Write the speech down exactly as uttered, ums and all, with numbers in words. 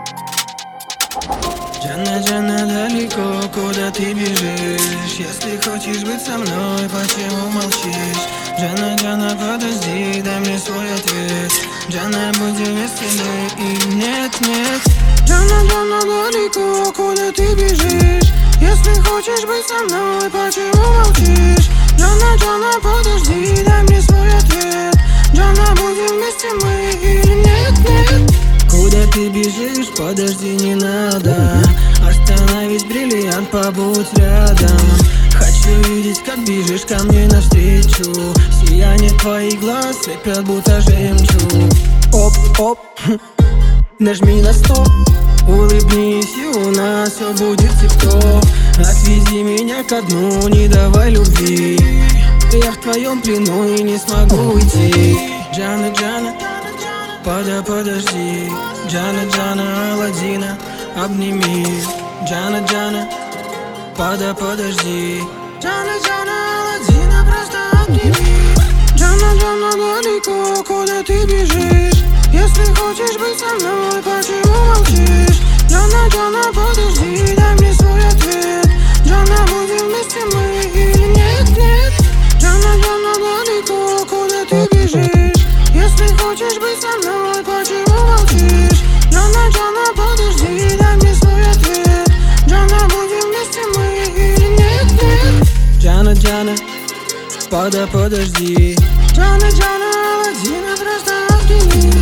Джанна, Джанна, далеко, куда ты бежишь? Если хочешь быть со мной, почему молчишь? Джанна, Джанна, подожди, дай мне свой ответ. Джанна, будем вместе мы и нет, нет. Джанна, Джанна, далеко, куда ты бежишь? Если хочешь быть со мной, почему молчишь? Джанна, Джанна, подожди, дай мне свой ответ. Джанна, будем вместе мы или нет, нет. Куда ты бежишь? Подожди, не надо. Остановись, бриллиант, побудь рядом. Хочу видеть, как бежишь ко мне навстречу. Сияние твоих глаз слепят, будто жемчуг. Оп, оп, нажми на стоп. Улыбнись, и у нас все будет тип-топ. Отвези меня ко дну, не давай любви. Я в твоем плену и не смогу уйти. Джанна, Джанна, пода, подожди. Джанна, Джанна, Аладдина, обними. Джанна, Джанна, пода, подожди. Джанна, Джанна, Аладдина, просто обними. Джанна, Джанна, далеко, куда ты бежишь? Если хочешь быть со мной, почему молчишь? Джанна, Джанна, подожди, дай мне свой ответ. Джанна, будем вместе мы или нет, нет. Джанна, Джанна, далеко, куда ты бежишь? Если хочешь быть со мной, почему молчишь? Джанна, Джанна, подожди, дай мне свой ответ. Джанна, будем вместе мы или нет, нет. Джанна, Джанна, пода, подожди. Джанна, Джанна, Аладдина, просто обними.